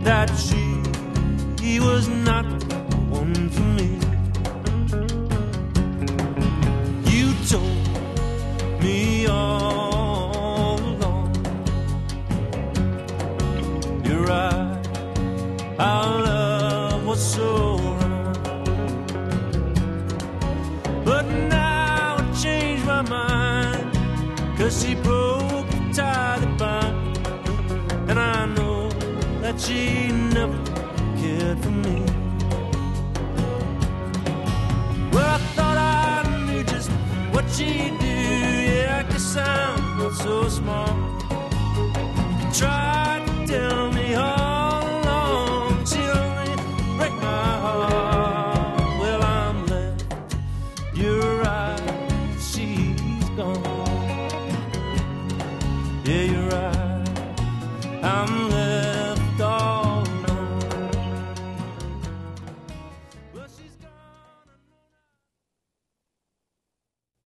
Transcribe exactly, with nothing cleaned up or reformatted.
that she he was not the one for me. You told me all along, you're right, our love was so wrong. But now I changed my mind, 'cause she broke the tie that bind, and I know that she never cared for me. Well, I thought I knew just what she'd do. Yeah, I guess I'm not so smart. Tried to tell